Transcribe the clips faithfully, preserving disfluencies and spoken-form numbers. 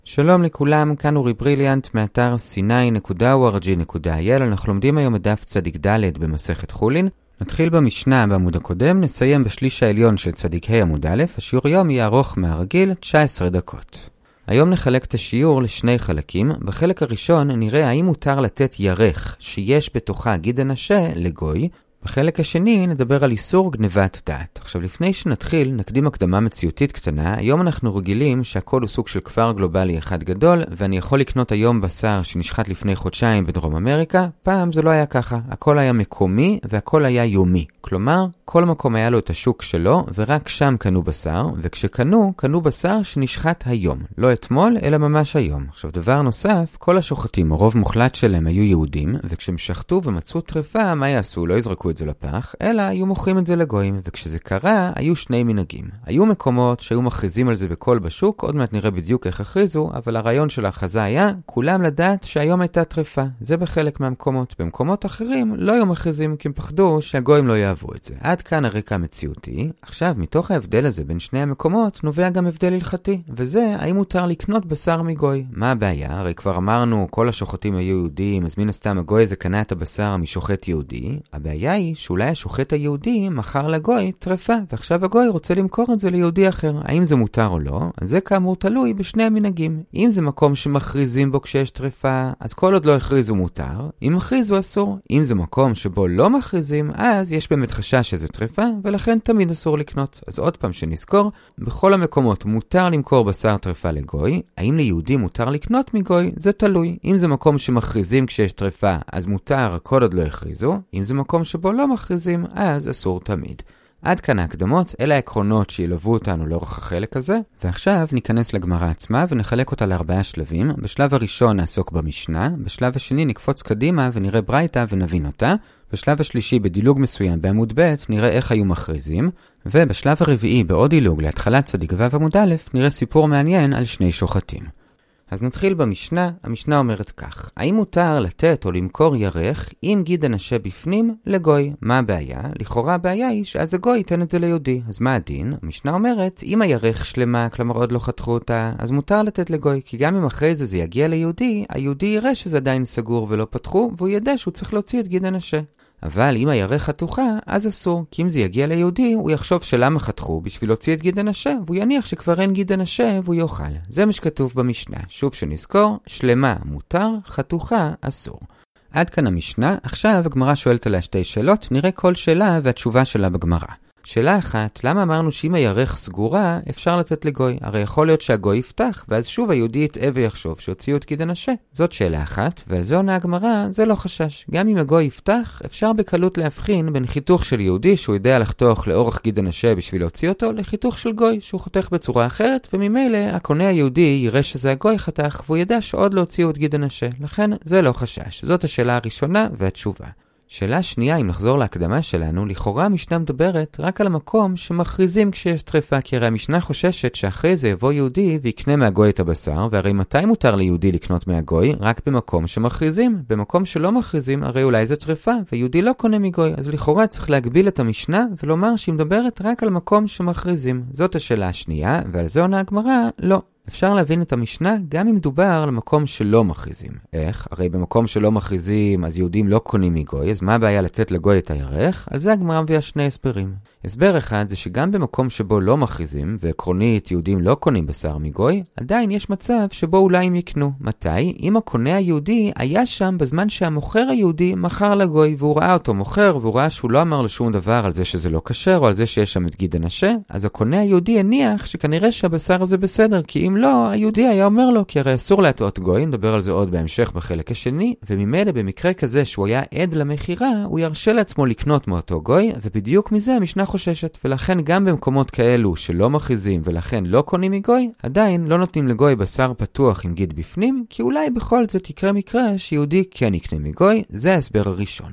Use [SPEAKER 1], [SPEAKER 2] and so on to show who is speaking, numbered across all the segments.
[SPEAKER 1] שלום לכולם, כאן אורי בריליאנט מאתר סיני נקודה או אר ג'י נקודה איי אל. אנחנו לומדים היום את דף צדיק ד' במסכת חולין. נתחיל במשנה בעמוד הקודם, נסיים בשליש העליון של צדיק ה' עמוד א'. השיעור היום יהיה ארוך מהרגיל, תשע עשרה דקות. היום נחלק את השיעור לשני חלקים. בחלק הראשון נראה האם מותר לתת ירך שיש בתוכה גיד הנשה לגוי. בחלק השני נדבר על איסור גנבת דעת. עכשיו לפני שנתחיל נקדים הקדמה מציאותית קטנה. היום אנחנו רגילים שהכל הוא סוג של כפר גלובלי אחד גדול, ואני יכול לקנות היום בשר שנשחט לפני חודשיים בדרום אמריקה. פעם זה לא היה ככה, הכל היה מקומי והכל היה יומי. כלומר, כל מקום היה לו את השוק שלו ורק שם קנו בשר, וכשקנו, קנו בשר שנשחט היום. לא אתמול, אלא ממש היום. עכשיו דבר נוסף, כל השוחטים, הרוב מוחלט שלהם היו יהודים, וכשהם שחטו ומצאו טרפה, מה יעשו? לא יזרקו את זה לפח, אלא היו מוכרים את זה לגויים, וכשזה קרה, היו שני מנהגים. היו מקומות שהיו מכריזים על זה בכל בשוק, עוד מעט נראה בדיוק איך הכריזו, אבל הרעיון של ההכרזה היה, כולם לדעת שהיום הייתה טרפה. זה בחלק מהמקומות. במקומות אחרים לא היו מכריזים, כי הם פחדו שהגויים לא יאהבו את זה. עד כאן הרקע המציאותי. עכשיו, מתוך ההבדל הזה בין שני המקומות, נובע גם הבדל הלכתי, וזה, האם מותר לקנות בשר מגוי? מה הבעיה? הרי כבר אמרנו, כל השוחטים היו יהודים, אז מן הסתם הגוי זה קנה את הבשר משוחט יהודי. הבעיה היא שאולי השוחט היהודי מכר לגוי טרפה, ועכשיו הגוי רוצה למכור את זה ליהודי אחר. האם זה מותר או לא? אז זה כאמור תלוי בשני המנהגים. אם זה מקום שמכריזים בו כשיש טרפה, אז כל עוד לא הכריזו מותר. אם מכריזו אסור. אם זה מקום שבו לא מכריזים, אז יש באמת חשש שזה טרפה, ולכן תמיד אסור לקנות. אז עוד פעם שנזכור, בכל המקומות מותר למכור בשר טרפה לגוי. האם ליהודי מותר לקנות מגוי? זה תלוי. אם זה מקום שמכריזים כשיש טרפה, אז מותר, כל עוד לא הכריזו. אם זה מקום שבו לא מכריזים, אז אסור תמיד. עד כאן ההקדמות, אלה העקרונות שילוו אותנו לאורך החלק הזה, ועכשיו ניכנס לגמרא עצמה ונחלק אותה לארבעה שלבים. בשלב הראשון נעסוק במשנה, בשלב השני נקפוץ קדימה ונראה ברייתא ונבין אותה, בשלב השלישי בדילוג מסוים בעמוד ב' נראה איך היו מכריזים, ובשלב הרביעי בעוד דילוג להתחלת צדיק ו' עמוד א' נראה סיפור מעניין על שני שוחטים. אז נתחיל במשנה. המשנה אומרת כך: האם מותר לתת או למכור ירך עם גיד הנשה בפנים לגוי? מה הבעיה? לכאורה הבעיה היא שאז הגוי ייתן את זה ליהודי. אז מה הדין? המשנה אומרת, אם הירך שלמה, כלומר עוד לא חתכו אותה, אז מותר לתת לגוי, כי גם אם אחרי זה זה יגיע ליהודי, היהודי יראה שזה עדיין סגור ולא פתחו, והוא ידע שהוא צריך להוציא את גיד הנשה. אבל אם הירך חתוכה, אז אסור, כי אם זה יגיע ליהודי, הוא יחשוב שלמה חתכו בשביל להוציא את גיד הנשה, והוא יניח שכבר אין גיד הנשה והוא יאכל. זה מה שכתוב במשנה. שוב שנזכור, שלמה מותר, חתוכה אסור. עד כאן המשנה. עכשיו הגמרא שואלת עליה שתי שאלות, נראה כל שאלה והתשובה שלה בגמרא. שאלה אחת, למה אמרנו שאם הירך סגורה אפשר לתת לגוי? הרי יכול להיות שהגוי יפתח, ואז שוב היהודי יטעה ויחשוב שהוציאו את גיד הנשה. זאת שאלה אחת, ועל זה עונה הגמרא, זה לא חשש. גם אם הגוי יפתח, אפשר בקלות להבחין בין חיתוך של יהודי שהוא יודע לחתוך לאורך גיד הנשה בשביל להוציא אותו, לחיתוך של גוי שהוא חותך בצורה אחרת, וממילא הקונה היהודי יראה שזה הגוי חתך, והוא ידע שעוד לא הוציאו את גיד הנשה. לכן זה לא חשש. זאת השאלה הראשונה והתשובה. שאלה שנייה, אם נחזור להקדמה שלנו, לכאורה המשנה מדברת רק על המקום שמכריזים כשיש טרפה, כי הרי המשנה חוששת שאחרי זה יבוא יהודי ויקנה מהגוי את הבשר, והרי מתי מותר ליהודי לקנות מהגוי? רק במקום שמכריזים. במקום שלא מכריזים, הרי אולי זה טרפה, ויהודי לא קונה מגוי. אז לכאורה צריך להגביל את המשנה ולומר שהיא מדברת רק על מקום שמכריזים. זאת השאלה השנייה, ועל זה עונה הגמרא, לא. אפשר להבין את המשנה גם אם מדובר על מקום שלא מכריזים. איך? הרי במקום שלא מכריזים אז יהודים לא קונים מגוי, אז מה הבעיה לתת לגוי את הירך? על זה הגמרא מביאה שני הסברים. הסבר אחד זה שגם במקום שבו לא מכריזים, ועקרונית יהודים לא קונים בשר מגוי, עדיין יש מצב שבו אולי הם יקנו. מתי? אם הקונה היהודי היה שם בזמן שהמוכר היהודי מכר לגוי, והוא ראה אותו מוכר, והוא ראה שהוא לא אמר לו שום דבר על זה שזה לא כשר, או על זה שיש שם את גיד הנשה, אז הקונה היהודי הניח שכנראה שהבשר הזה בסדר, כי אם לא, היהודי היה אומר לו, כי הרי אסור להטעות גוי, נדבר על זה עוד בהמשך בחלק השני, וממילא במקרה כזה שהוא היה עד למחירה, הוא ירשה לעצמו לקנות מאותו גוי, ובדיוק מזה המשנה חוששת, ולכן גם במקומות כאלו שלא מכריזים ולכן לא קונים מגוי, עדיין לא נותנים לגוי בשר פתוח עם גיד בפנים, כי אולי בכל זאת יקרה מקרה שיהודי כן יקנה מגוי. זה ההסבר הראשון.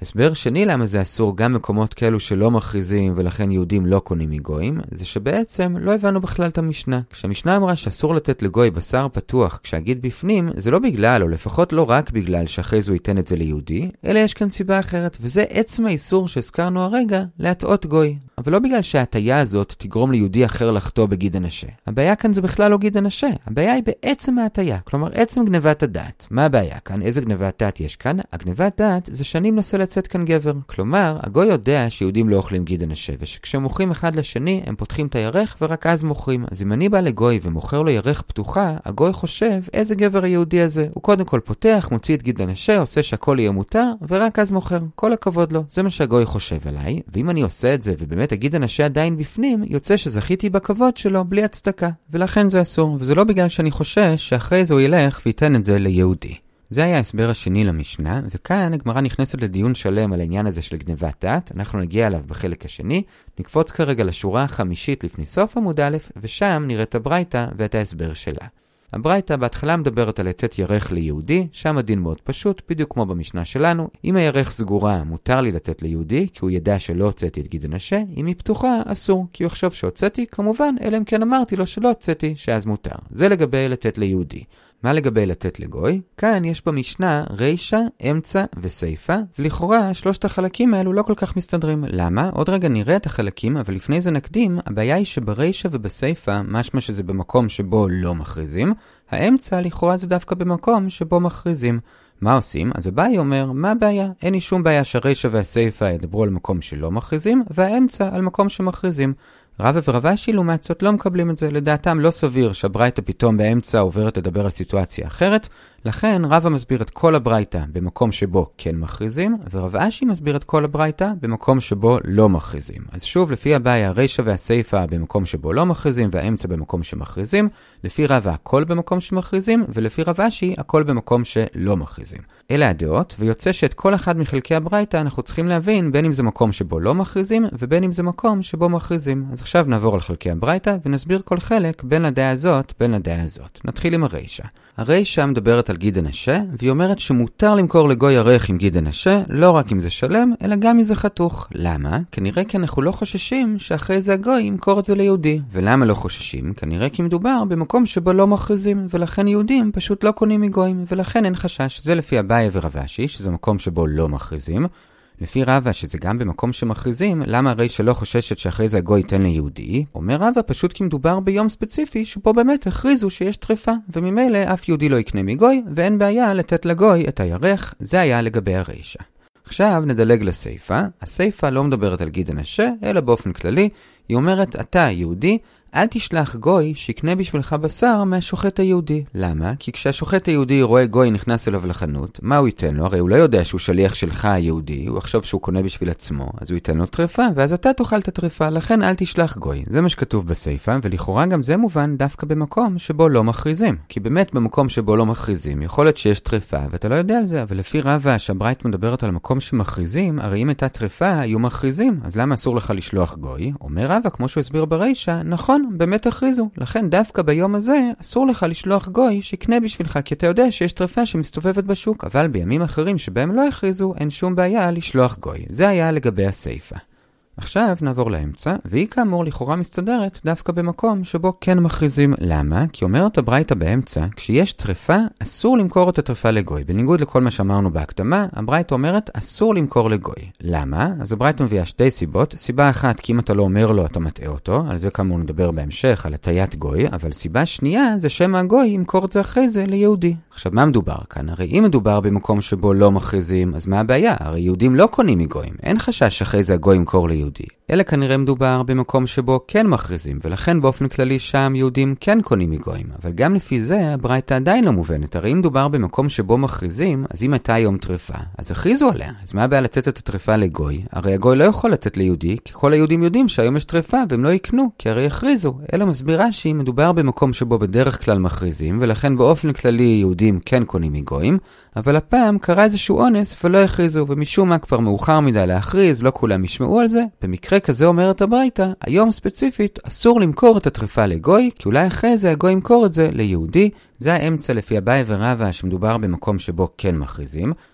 [SPEAKER 1] הסבר שני למה זה אסור גם מקומות כאלו שלא מכריזים ולכן יהודים לא קונים מגויים, זה שבעצם לא הבנו בכלל את המשנה. כשהמשנה אמרה שאסור לתת לגוי בשר פתוח כשהגיד בפנים, זה לא בגלל, או לפחות לא רק בגלל שאחרי זה הוא ייתן את זה ליהודי, אלא יש כאן סיבה אחרת, וזה עצם האיסור שהזכרנו הרגע להטעות גוי. אבל לא בגלל שההטיה הזאת תגרום ליהודי אחר לחטוא בגיד הנשה. הבעיה כאן זה בכלל לא גיד הנשה, הבעיה היא בעצם ההטיה, כלומר עצם גנבת הדעת. מה הבעיה כאן? איזה גנבת דעת יש כאן? הגנבת דעת זה שאני מנסה לצאת כאן גבר. כלומר, הגוי יודע שיהודים לא אוכלים גיד הנשה, ושכשהם מוכרים אחד לשני, הם פותחים את הירך ורק אז מוכרים. אז אם אני בא לגוי ומוכר לו ירך פתוחה, הגוי חושב איזה גבר היהודי הזה. הוא קודם כל פותח, מוציא את גיד הנשה, עושה שהכל יהיה מותר, ורק אז מוכר. כל הכבוד לו. זה מה שהגוי חושב עליי, ואם אני עושה את זה ובאמת הגיד הנשה עדיין בפנים, יוצא שזכיתי בכבוד שלו בלי הצדקה, ולכן זה אסור. וזה לא בגלל שאני חושש שאחרי זה הוא ילך וייתן את זה ליהודי. זה היה ההסבר השני למשנה, וכאן הגמרא נכנסת לדיון שלם על העניין הזה של גנבת דעת. אנחנו נגיע אליו בחלק השני. נקפוץ כרגע לשורה החמישית לפני סוף עמוד א', ושם נראה את הברייתא ואת ההסבר שלה. הברייתא בהתחלה מדברת על לתת ירך ליהודי, שם הדין מאוד פשוט, בדיוק כמו במשנה שלנו. אם הירך סגורה, מותר לי לתת ליהודי, כי הוא ידע שלא הוצאתי את גיד הנשה. אם היא פתוחה, אסור, כי הוא יחשוב שהוצאתי, כמובן, אלא אם כן אמרתי לו שלא הוצאתי, שאז מותר. זה לגבי לתת ליהודי. מה לגבי לתת לגוי? כאן יש במשנה רישה, אמצע וסייפה, ולכאורה שלושת החלקים האלו לא כל כך מסתדרים. למה? עוד רגע נראה את החלקים, אבל לפני זה נקדים, הבעיה היא שברישה ובסייפה, משמע שזה במקום שבו לא מכריזים, האמצע לכאורה זה דווקא במקום שבו מכריזים. מה עושים? אז הבעיה אומר, מה הבעיה? אין לי שום בעיה שהרישה והסייפה ידברו על מקום שלא מכריזים, והאמצע על מקום שמכריזים. רבא ורב אשי לעומת זאת לא מקבלים את זה. לדעתם לא סביר שהברייתא פתאום באמצע עוברת לדבר על סיטואציה אחרת, לכן רבא מסביר את כל הברייתא במקום שבו כן מכריזים, ורב אשי מסביר את כל הברייתא במקום שבו לא מכריזים. אז שוב, לפי הבעיה, הרישא והסייפה במקום שבו לא מכריזים, והאמצע במקום שמכריזים. לפי רבא הכל במקום שמכריזים, ולפי רב אשי הכל במקום שלא מכריזים. אלה הדעות, ויוצא שאת כל אחד מחלקי הברייתא אנחנו צריכים להבין בין אם זה מקום שבו לא מכריזים, ובין אם זה מקום שבו מכריזים. אז עכשיו נעבור על חלקי הברייתא, ונסביר כל חלק בין הדעה הזאת, בין הדעה הזאת. נתחיל עם הרישא. הרישא מדברת על גיד הנשה, והיא אומרת שמותר למכור לגוי ירך עם גיד הנשה, לא רק אם זה שלם, אלא גם אם זה חתוך. למה? כנראה כי אנחנו לא חוששים שאחרי זה הגוי ימכור את זה ליהודי. ולמה לא חוששים? כנראה כי מדובר במקום שבו לא מכריזים, ולכן יהודים פשוט לא קונים מגויים, ולכן אין חשש. זה לפי אביי ורב אשי, שזה מקום שבו לא מכריזים. לפי רבא שזה גם במקום שמכריזים, למה הרי שלא חוששת שאחרי זה הגוי ייתן ליהודי? אומר רבא פשוט כי מדובר ביום ספציפי שבו באמת הכריזו שיש טרפה, וממילא אף יהודי לא יקנה מגוי, ואין בעיה לתת לגוי את הירך. זה היה לגבי הרישא. עכשיו נדלג לסייפה. הסייפה לא מדברת על גיד הנשה, אלא באופן כללי. היא אומרת, אתה יהודי, אל תשלח גוי שיקנה בשבילך בשר מהשוחט היהודי. למה? כי כשהשוחט היהודי רואה גוי נכנס אליו לחנות, מה הוא ייתן לו? הרי הוא לא יודע שהוא שליח שלך היהודי, הוא יחשוב שהוא קונה בשביל עצמו, אז הוא ייתן לו טרפה, ואז אתה תאכל את הטרפה, לכן אל תשלח גוי. זה מה שכתוב בסייפה, ולכאורה גם זה מובן דווקא במקום שבו לא מכריזים. כי באמת במקום שבו לא מכריזים, יכול להיות שיש טרפה, ואתה לא יודע על זה, אבל לפי רבא שהברייתא מדברת על מקום שמכריזים, הרי אם הייתה טרפה, היו מכריזים, אז למה אסור לך לשלוח גוי? אומר רבא, כמו שהוא הסביר ברישא, נכון, באמת הכריזו. לכן דווקא ביום הזה אסור לך לשלוח גוי שיקנה בשבילך, כי אתה יודע שיש טרפה שמסתובבת בשוק, אבל בימים אחרים שבהם לא הכריזו, אין שום בעיה לשלוח גוי. זה היה לגבי הסייפה. עכשיו נעבור לאמצע, והיא כאמור לכאורה מסתדרת דווקא במקום שבו כן מכריזים. למה? כי אומרת הברייתא באמצע, כשיש טרפה, אסור למכור את הטרפה לגוי. בניגוד לכל מה שאמרנו בהקדמה, הברייתא אומרת אסור למכור לגוי. למה? אז הברייתא מביאה שתי סיבות. סיבה אחת, כי אם אתה לא אומר לו, אתה מטעה אותו. על זה כאמור נדבר בהמשך, על הטיית גוי. אבל סיבה שנייה, זה שם הגוי ימכור את זה אחרי זה ליהודי. עכשיו, מה מדובר כאן? הרי אם מדובר במקום שבו לא מכריזים, אז מה הבעיה? הרי יהודים לא קונים מגויים. אין חשש אחרי זה הגוי ימכור ליהודי. אלא כנראה מדובר במקום שבו כן מכריזים, ולכן באופן כללי שם יהודים כן קונים מגויים. אבל גם לפי זה, הברייתא עדיין לא מובנת. הרי אם מדובר במקום שבו מכריזים, אז אם הייתה יום טרפה, אז הכריזו עליה. אז מה הבעיה לתת את הטרפה לגוי? הרי הגוי לא יכול לתת ליהודי, כי כל היהודים יודעים שהיום יש טרפה, והם לא יקנו, כי הרי הכריזו. אלא מסבירה שהיא מדובר במקום שבו בדרך כלל מכריזים, ולכן באופן כללי יהודים כן קונים מגויים, אבל הפעם קרה איזשהו אונס ולא הכריזו, ומשום מה כבר מאוחר מדי להכריז, לא כולם ישמעו על זה. במקרה כזה אומרת הברייתא, היום ספציפית אסור למכור את הטרפה לגוי, כי אולי אחרי זה הגוי ימכור את זה ליהודי. זה האמצע לפי אביי ורבא שמדובר במקום שבו כן מכריזים.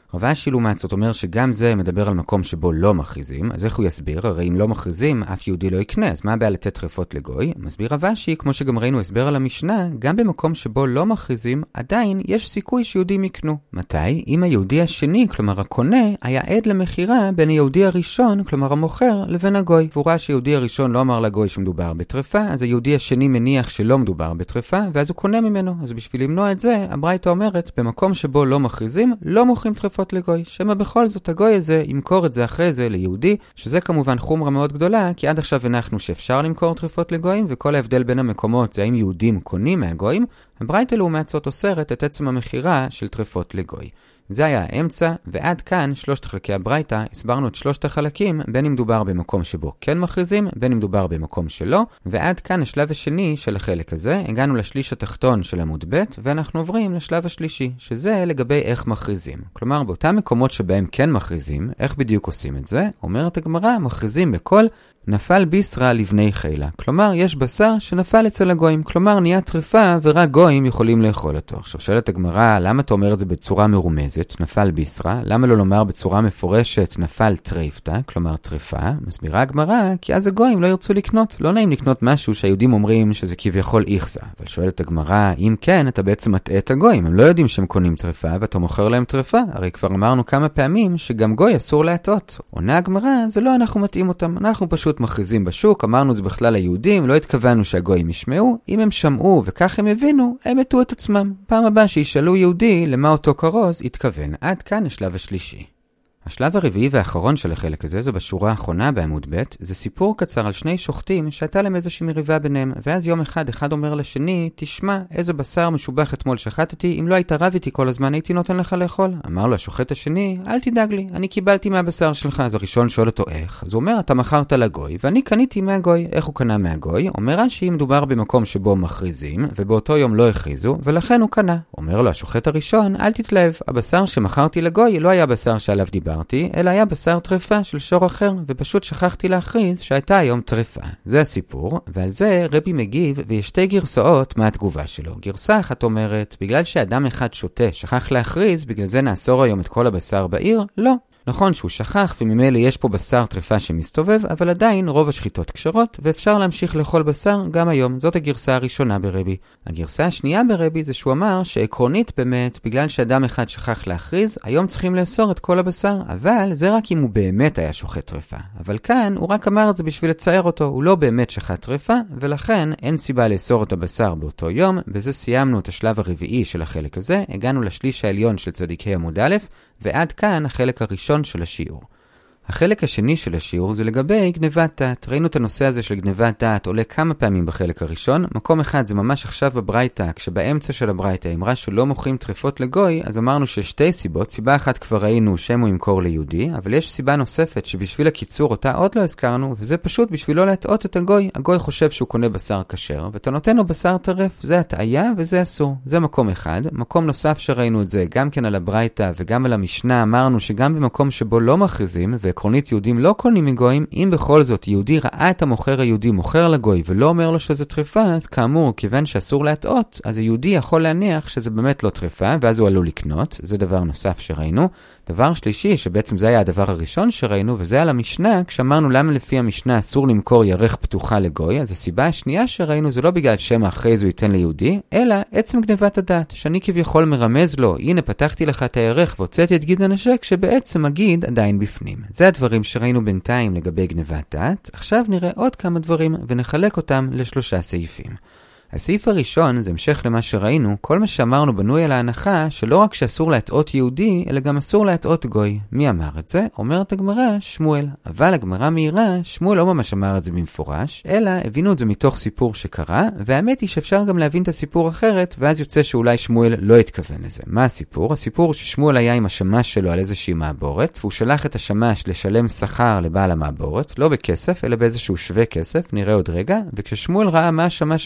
[SPEAKER 1] רב אשי לעומת זאת אומר שגם זה מדבר על מקום שבו לא מכריזים, אז איך הוא יסביר? הרי אם לא מכריזים, אף יהודי לא יקנה, אז מה הבעיה לתת טרפות לגוי? מסביר רב אשי, כמו שגם ראינו הסבר על המשנה, גם במקום שבו לא מכריזים, עדיין יש סיכוי שיהודים יקנו. מתי? אם היהודי השני, כלומר הקונה, היה עד למחירה בין היהודי הראשון, כלומר המוכר, לבין הגוי. והוא ראה שיהודי הראשון לא אמר לגוי שמדובר בטרפה, אז היהודי השני מניח שלא מדובר בטרפה, ואז הוא קונה ממנו. אז בשביל למנוע את זה, הברייתא אומרת, במקום שבו לא מכריזים, לא מוכרים טרפות לגוי. שמה בכל זאת הגוי הזה ימכור את זה אחרי זה ליהודי, שזה כמובן חומרה מאוד גדולה, כי עד עכשיו הנחנו שאפשר למכור טרפות לגויים, וכל ההבדל בין המקומות זה האם יהודים קונים מהגויים. הברייתא לעומת זאת אוסרת את עצם המכירה של טרפות לגוי. זה היה האמצע, ועד כאן שלושת חלקי הברייתא, הסברנו את שלושת החלקים, בין אם מדובר במקום שבו כן מכריזים, בין אם מדובר במקום שלא, ועד כאן השלב השני של החלק הזה, הגענו לשליש התחתון של עמוד ב', ואנחנו עוברים לשלב השלישי, שזה לגבי איך מכריזים. כלומר, באותם מקומות שבהם כן מכריזים, איך בדיוק עושים את זה? אומרת הגמרא, מכריזים בכל נפל בישרה לבני חילה. כלומר, יש בשר שנפל אצל הגויים. כלומר, נהיה טרפה ורק גויים יכולים לאכול אותו. עכשיו, שואלת הגמרא, למה אתה אומר את זה בצורה מרומזת, נפל בישרה? למה לא לומר בצורה מפורשת, נפל טרפתא, כלומר טרפה? מסבירה הגמרא, כי אז הגויים לא ירצו לקנות. לא נעים לקנות משהו שהיהודים אומרים שזה כביכול איכסה. אבל שואלת הגמרא, אם כן, אתה בעצם מטעה את הגויים. הם לא יודעים שהם קונים טרפה ואתה מוכר להם טרפה. הרי כבר אמרנו כמה פעמים שגם גוי אסור להטעות. עונה הגמרא, זה לא אנחנו מטעים אותם. אנחנו פשוט מכריזים בשוק, אמרנו זה בכלל היהודים, לא התכוונו שהגויים ישמעו. אם הם שמעו וכך הם הבינו, הם מתו את עצמם. פעם הבאה שישאלו יהודי למה אותו כרוז התכוון. עד כאן השלב השלישי. השלב הרביעי והאחרון של החלק הזה, זה בשורה האחרונה בעמוד ב', זה סיפור קצר על שני שוחטים שהייתה להם איזושהי מריבה ביניהם, ואז יום אחד אחד אומר לשני, תשמע, איזה בשר משובח אתמול שחטתי, אם לא היית רב איתי כל הזמן הייתי נותן לך לאכול. אמר לו השוחט השני, אל תדאג לי, אני קיבלתי מהבשר שלך. אז הראשון שואל אותו איך? אז הוא אומר, אתה מכרת לגוי, ואני קניתי מהגוי. איך הוא קנה מהגוי? אומר רש"י, מדובר במקום שבו מכריזים, ובאותו יום לא הכריזו, ולכן הוא קנה. אומר לו השוחט הראשון, אל תתלהב, הבשר שמכרתי לגוי לא היה בשר שעליו דיבר אלא היה בשר טרפה של שור אחר, ופשוט שכחתי להכריז שהייתה היום טרפה. זה הסיפור, ועל זה רבי מגיב, ויש שתי גרסאות מהתגובה שלו. גרסה אחת אומרת, בגלל שאדם אחד שותה שכח להכריז, בגלל זה נאסור היום את כל הבשר בעיר? לא. נכון שהוא שכח וממילא יש פה בשר טרפה שמסתובב, אבל עדיין רוב השחיטות קשרות ואפשר להמשיך לאכול בשר גם היום. זאת הגרסה הראשונה ברבי. הגרסה השנייה ברבי זה שהוא אמר שעקרונית באמת, בגלל שאדם אחד שכח להכריז, היום צריכים לאסור את כל הבשר, אבל זה רק אם הוא באמת היה שוחט טרפה. אבל כאן הוא רק אמר את זה בשביל לצייר אותו, הוא לא באמת שחט טרפה, ולכן אין סיבה לאסור את הבשר באותו יום. בזה סיימנו את השלב הרביעי של החלק הזה, הגענו לשליש העליון של צדיקי עמוד א', ועד כאן החלק הראשון של השיעור. החלק השני של השיעור זה לגבי גנבת דעת. ראינו את הנושא הזה של גנבת דעת עולה כמה פעמים בחלק הראשון. מקום אחד זה ממש עכשיו בברייתא, כשבאמצע של הברייתא אמרה שלא מוכרים טרפות לגוי, אז אמרנו ששתי סיבות. סיבה אחת כבר ראינו שם הוא ימכור ליהודי, אבל יש סיבה נוספת שבשביל הקיצור אותה עוד לא הזכרנו, וזה פשוט בשביל לא להטעות את הגוי. הגוי חושב שהוא קונה בשר כשר, ואתה נותן לו בשר טרף. זה הטעיה וזה אסור. זה מקום אחד. מקום נוסף שראינו את זה גם כן על הברייתא וגם על המשנה, אמרנו שגם במקום שבו לא מכריזים עקרונית יהודים לא קונים מגויים, אם בכל זאת יהודי ראה את המוכר היהודי מוכר לגוי ולא אומר לו שזה טרפה, אז כאמור, כיוון שאסור להטעות, אז היהודי יכול להניח שזה באמת לא טרפה, ואז הוא עלול לקנות. זה דבר נוסף שראינו. דבר שלישי, שבעצם זה היה הדבר הראשון שראינו, וזה על המשנה, כשאמרנו למה לפי המשנה אסור למכור ירך פתוחה לגוי, אז הסיבה השנייה שראינו זה לא בגלל שמה אחרי זה הוא ייתן ליהודי, אלא עצם גנבת הדעת, שאני כביכול מרמז לו, הנה פתחתי לך את הירך והוצאתי את גיד הנשק, שבעצם הגיד עדיין בפנים. זה הדברים שראינו בינתיים לגבי גנבת דעת. עכשיו נראה עוד כמה דברים ונחלק אותם לשלושה סעיפים. הסעיף הראשון זה המשך למה שראינו, כל מה שאמרנו בנוי על ההנחה שלא רק שאסור להטעות יהודי, אלא גם אסור להטעות גוי. מי אמר את זה? אומרת הגמרא, שמואל. אבל הגמרא מהירה, שמואל לא ממש אמר את זה במפורש, אלא הבינו את זה מתוך סיפור שקרה, והאמת היא שאפשר גם להבין את הסיפור אחרת, ואז יוצא שאולי שמואל לא התכוון לזה. מה הסיפור? הסיפור ששמואל היה עם השמש שלו על איזושהי מעבורת, והוא שלח את השמש לשלם שכר לבעל המעבורת, לא בכסף, אלא באיזשהו שווה כסף, נראה עוד רגע, וכששמואל ראה מה השמש עשה,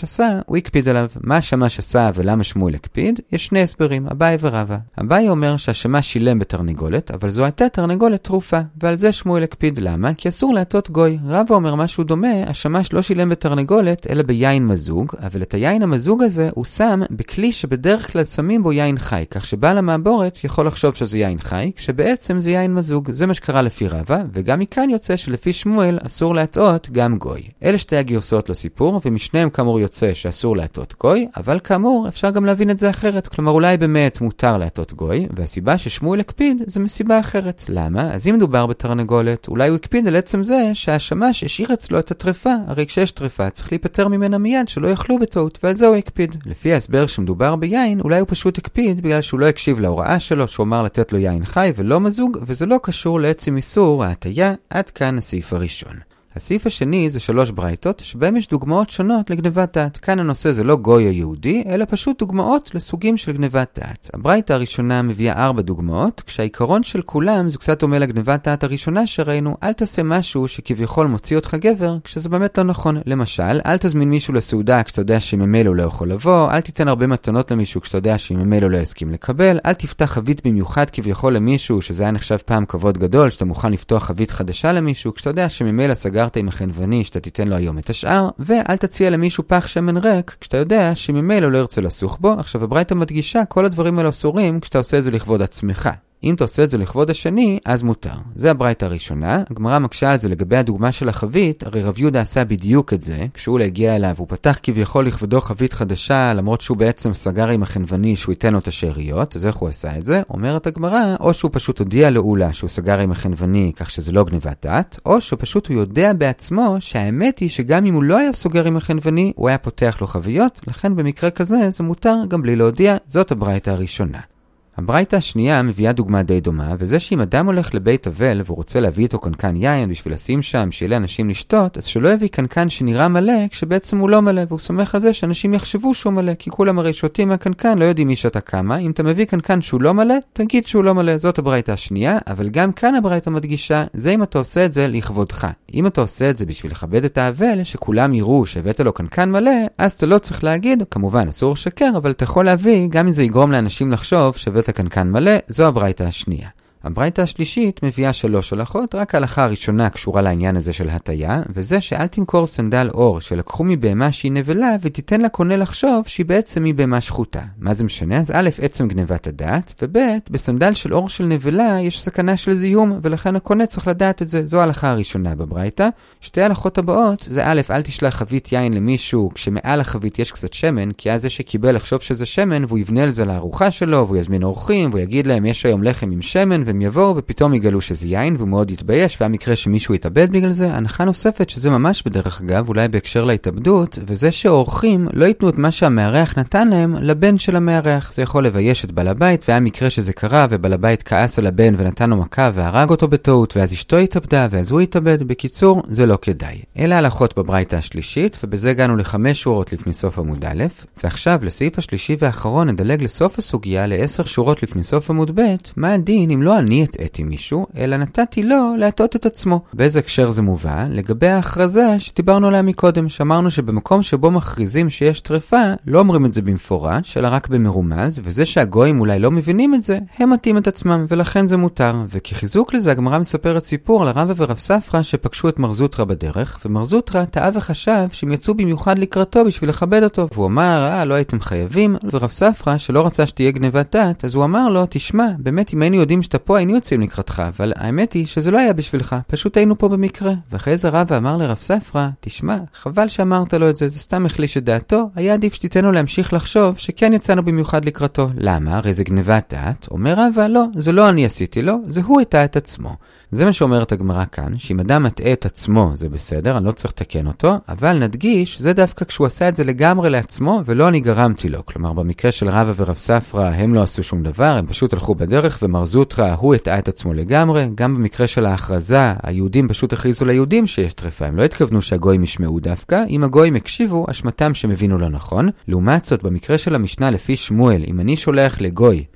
[SPEAKER 1] הוא הקפיד עליו. מה השמש עשה ולמה שמואל הקפיד? יש שני הסברים, אביי ורבא. אביי אומר שהשמש שילם בתרנגולת, אבל זו הייתה תרנגולת תרופה, ועל זה שמואל הקפיד. למה? כי אסור להטות גוי. רבא אומר משהו דומה, השמש לא שילם בתרנגולת, אלא ביין מזוג, אבל את היין המזוג הזה הוא שם בכלי שבדרך כלל שמים בו יין חי, כך שבעל המעבורת יכול לחשוב שזה יין חי, כשבעצם זה יין מזוג. זה מה שקרה לפי רבא, וגם מכאן יוצא שלפי שמואל אסור להטעות גם גוי. אלה שתי הגרסאות לסיפור, ומשניהם כאמור יוצא שאסור להטעות גוי, אבל כאמור אפשר גם להבין את זה אחרת. כלומר אולי באמת מותר להטעות גוי, והסיבה ששמואל הקפיד זה מסיבה אחרת. למה? אז אם מדובר בתרנגולת, אולי הוא הקפיד על עצם זה שהשמש השאיר אצלו את הטרפה. הרי כשיש טרפה צריך להיפטר ממנה מיד שלא יאכלו בטעות, ועל זה הוא הקפיד. לפי ההסבר שמדובר ביין, אולי הוא פשוט הקפיד בגלל שהוא לא הקשיב להוראה שלו, שהוא אמר לתת לו יין חי ולא מזוג, וזה לא קשור לעצם איסור ההטיה. עד כאן הסעיף הראשון. הסעיף השני זה שלוש ברייתות שבהם יש דוגמאות שונות לגנבת דעת. כאן הנושא זה לא גוי או יהודי, אלא פשוט דוגמאות לסוגים של גנבת דעת. הברייתה הראשונה מביאה ארבע דוגמאות, כשהעיקרון של כולם זה קצת דומה לגנבת דעת הראשונה שראינו, אל תעשה משהו שכביכול מוציא אותך גבר, כשזה באמת לא נכון. למשל, אל תזמין מישהו לסעודה כשאתה יודע שממילא לא יכול לבוא, אל תיתן הרבה מתנות למישהו כשאתה יודע שממילא לא יסכים לקבל, אל תפתח חבית במיוחד כביכול למישהו שזה היה נחשב פעם כבוד גדול, שאתה מוכן לפתוח חבית חדשה למישהו כשאתה יודע שממילא סגרת עם החנווני שאתה תיתן לו היום את השאר, ואל תציע למישהו פח שמן ריק כשאתה יודע שממילא לא ירצה לסוך בו. עכשיו הברייתא מדגישה כל הדברים האלה אסורים כשאתה עושה את זה לכבוד עצמך. אם אתה עושה את זה לכבוד השני, אז מותר. זה הברייתא הראשונה. הגמרא מקשה על זה לגבי הדוגמה של החבית. הרי רב יהודה עשה בדיוק את זה. כשהוא להגיע אליו, הוא פתח כביכול לכבודו חבית חדשה, למרות שהוא בעצם סגר עם החנווני שהוא ייתן לו את השאריות. אז איך הוא עשה את זה? אומרת הגמרא, או שהוא פשוט הודיע לאולה שהוא סגר עם החנווני, כך שזה לא גניבת דעת, או שפשוט הוא יודע בעצמו שהאמת היא שגם אם הוא לא היה סוגר עם החנווני, הוא היה פותח לו חביות. לכן במקרה כזה זה מותר גם בלי להודיע. זאת הברייתא הראשונה. הברייתא השנייה מביאה דוגמה די דומה, וזה שאם אדם הולך לבית אבל והוא רוצה להביא איתו קנקן יין בשביל לשים שם שיהיה לאנשים לשתות, אז שלא יביא קנקן שנראה מלא כשבעצם הוא לא מלא, והוא סומך על זה שאנשים יחשבו שהוא מלא, כי כולם הרי שותים מהקנקן, לא יודעים מי שאתה כמה. אם אתה מביא קנקן שהוא לא מלא, תגיד שהוא לא מלא. זאת הברייתא השנייה, אבל גם כאן הברייתא מדגישה, זה אם אתה עושה את זה לכבודך. אם אתה עושה את זה בשביל לכבד את האבל, שכולם יראו שהבאת לו קנקן מלא, אז אתה לא צריך להגיד, כמובן אסור לשקר, אבל אתה יכול להביא גם אם זה יגרום לאנשים לחשוב שהבאת קנקן מלא. זו הברייתא השנייה. הברייתא השלישית מביאה שלוש הלכות, רק ההלכה הראשונה קשורה לעניין הזה של הטיה, וזה שאל תמכור סנדל אור שלקחו מבהמה שהיא נבלה ותיתן לקונה לחשוב שהיא בעצם מבהמה שחוטה. מה זה משנה? אז א', עצם גנבת הדעת, וב', בסנדל של אור של נבלה יש סכנה של זיהום, ולכן הקונה צריך לדעת את זה. זו ההלכה הראשונה בברייתא. שתי ההלכות הבאות זה א', אל תשלח חבית יין למישהו כשמעל החבית יש קצת שמן, כי אז זה שקיבל לחשוב שזה שמן והוא יבנה על זה לארוחה שלו, והוא יזמין אורחים והוא יגיד להם יש היום לחם עם שמן, והם יבואו ופתאום יגלו שזה יין והוא מאוד יתבייש, והמקרה שמישהו יתאבד בגלל זה. הנחה נוספת שזה ממש בדרך אגב, אולי בהקשר להתאבדות, וזה שאורחים לא ייתנו את מה שהמארח נתן להם לבן של המארח. זה יכול לבייש את בעל הבית, והיה מקרה שזה קרה ובעל הבית כעס על הבן ונתן לו מכה והרג אותו בטעות, ואז אשתו התאבדה ואז הוא התאבד. בקיצור, זה לא כדאי. אלה הלכות בברייתא השלישית, ובזה הגענו לחמש שורות לפני סוף עמוד א', ועכשיו לסעיף השלישי והאחרון נדלג לסוף הסוגיה לעשר שורות לפני סוף עמוד ב'. מה הדין אם לא אני הטעיתי מישהו, אלא נתתי לו להטעות את עצמו? באיזה הקשר זה מובא? לגבי ההכרזה שדיברנו עליה מקודם, שאמרנו שבמקום שבו מכריזים שיש טרפה, לא אומרים את זה במפורש, אלא רק במרומז, וזה שהגויים אולי לא מבינים את זה, הם מתאים את עצמם, ולכן זה מותר. וכחיזוק לזה הגמרא מספרת סיפור לרבא ורב ספרא שפגשו את מר זוטרא בדרך, ומר זוטרא טעה וחשב שהם יצאו במיוחד לקראתו בשביל לכבד אותו, והוא אמר, אה, לא הייתם חייבים. ורב ספרא שלא רצה שתהיה גנבת דעת, אז הוא אמר לו, תשמע, באמת אם היינו יודעים שאתה פה היינו יוצאים לקראתך, אבל האמת היא שזה לא היה בשבילך, פשוט היינו פה במקרה. ואחרי זה רבא אמר לרב ספרא, תשמע, חבל שאמרת לו את זה, זה סתם החליש את דעתו, היה עדיף שתיתנו להמשיך לחשוב שכן יצאנו במיוחד לקראתו. למה? הרי זה גנבת דעת. אומר רבא, לא, זה לא אני עשיתי לו, זה הוא הטעה את עצמו. זה מה שאומרת הגמרא כאן, שאם אדם מטעה את עצמו זה בסדר, אני לא צריך לתקן אותו, אבל נדגיש, זה דווקא כשהוא עשה את זה לגמרי לעצמו, ולא אני גרמתי לו. כלומר, במקרה של רבא ורב ספרא, הם לא עשו שום דבר, הם פשוט הלכו בדרך, ומר זוטרא, הוא הטעה את עצמו לגמרי. גם במקרה של ההכרזה, היהודים פשוט הכריזו ליהודים שיש טרפה, הם לא התכוונו שהגויים ישמעו דווקא. אם הגויים הקשיבו, אשמתם שהם הבינו לא נכון. לעומת זאת, במקרה של המשנה לפי שמואל, אם אני שולח לגוי,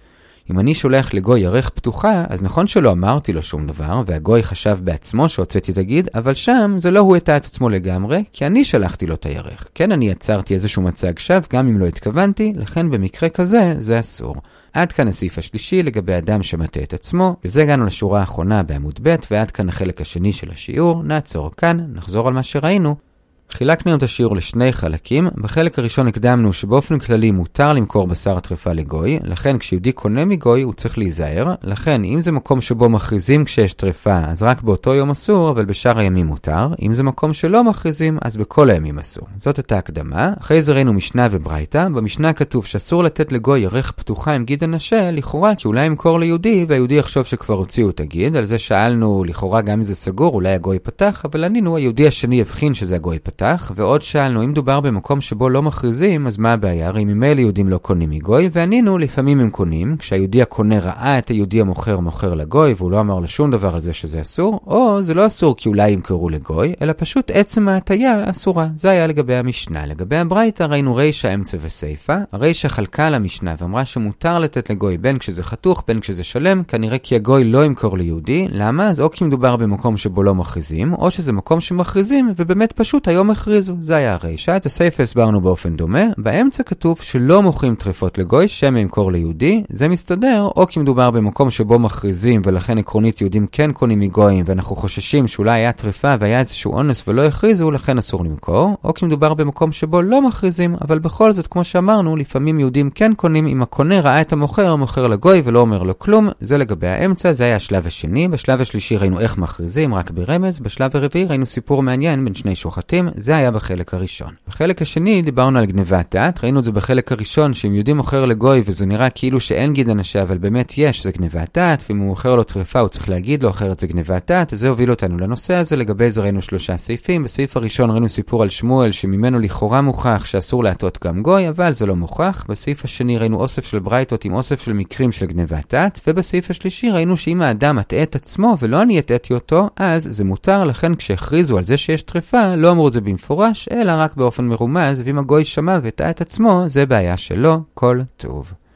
[SPEAKER 1] אם אני שולח לגוי ירך פתוחה, אז נכון שלא אמרתי לו שום דבר, והגוי חשב בעצמו שהוצאתי את הגיד, אבל שם זה לא הוא הטעה את עצמו לגמרי, כי אני שלחתי לו את הירך. כן, אני יצרתי איזשהו מצג שווא, גם אם לא התכוונתי, לכן במקרה כזה זה אסור. עד כאן הסעיף השלישי לגבי אדם שמטעה את עצמו, וזה הגענו לשורה האחרונה בעמוד ב', ועד כאן החלק השני של השיעור. נעצור כאן, נחזור על מה שראינו. חילקנו את השיעור לשני חלקים. בחלק הראשון הקדמנו שבאופן כללי מותר למכור בשר הטרפה לגוי, לכן כשיהודי קונה מגוי הוא צריך להיזהר, לכן אם זה מקום שבו מכריזים כשיש טרפה, אז רק באותו יום אסור, אבל בשאר הימים מותר. אם זה מקום שלא מכריזים, אז בכל הימים אסור. זאת הייתה הקדמה. אחרי זה ראינו משנה וברייתא. במשנה כתוב שאסור לתת לגוי ירך פתוחה עם גיד הנשה, לכאורה כי אולי ימכור ליהודי, והיהודי יחשוב שכבר הוציאו את הגיד. על זה שאלנו, לכאורה גם אם זה סגור, אולי הגוי פתח, אבל ענינו, היהודי השני יבחין שזה הגוי פתח, ועוד שאלנו, אם דובר במקום שבו לא מכריזים, אז מה הבעיה? הרי ממילא יהודים לא קונים מגוי, וענינו, לפעמים הם קונים, כשהיהודי הקונה ראה את היהודי המוכר מוכר לגוי, והוא לא אמר לו שום דבר על זה שזה אסור, או זה לא אסור כי אולי ימכרו לגוי, אלא פשוט עצם ההטיה אסורה. זה היה לגבי המשנה. לגבי הברייתא ראינו רישא, אמצע וסייפא. הרישא חלקה למשנה ואמרה שמותר לתת לגוי בין כשזה חתוך, בין כשזה שלם, כנראה כי הגוי לא ימכור ליהודי. למה? אז או כי מדובר במקום שבו לא מכריזים, או שזה מקום שמכריזים, ובאמת פשוט היום מכריז. זה היה הרישא. את הסייפא הסברנו באופן דומה. באמצע כתוב שלא מוכרים טרפות לגוי, שמא ימכור ליהודי. זה מסתדר, או כי מדובר במקום שבו מכריזים, ולכן עקרונית יהודים כן קונים מגויים, ואנחנו חוששים שאולי היה טרפה והיה איזשהו אונס ולא הכריזו, לכן אסור למכור. או כי מדובר במקום שבו לא מכריזים, אבל בכל זאת, כמו שאמרנו, לפעמים יהודים כן קונים, אם הקונה ראה את המוכר, המוכר לגוי ולא אומר לו כלום. זה לגבי האמצע. זה היה השלב השני. בשלב השלישי ראינו איך מכריזים, רק ברמז. בשלב הרביעי ראינו סיפור מעניין בין שני שוחטים. זה היה בחלק הראשון. בחלק השני דיברנו על גנבת דעת. ראינו את זה בחלק הראשון, שאם יהודי מוכר לגוי וזה נראה כאילו שאין גיד הנשה, אבל באמת יש, זה גנבת דעת, ואם הוא מוכר לו טרפה הוא צריך להגיד לו, אחרת זה גנבת דעת. אז זה הוביל אותנו לנושא הזה. לגבי זה ראינו שלושה סעיפים. בסעיף הראשון ראינו סיפור על שמואל, שממנו לכאורה מוכח שאסור להטות גם גוי, אבל זה לא מוכח. בסעיף השני ראינו אוסף של ברייתות עם אוסף של מקרים של גנבת דעת, ובסעיף השלישי ראינו שאם האדם מטעה את עצמו ולא אני הטעיתי אותו, אז זה מותר. לכן כשהכריזו על זה שיש טרפה, לא אמרו את זה במפורש, אלא רק באופן מרומז, ואם הגוי שמע וטעה את עצמו, זה בעיה שלו. כל טוב.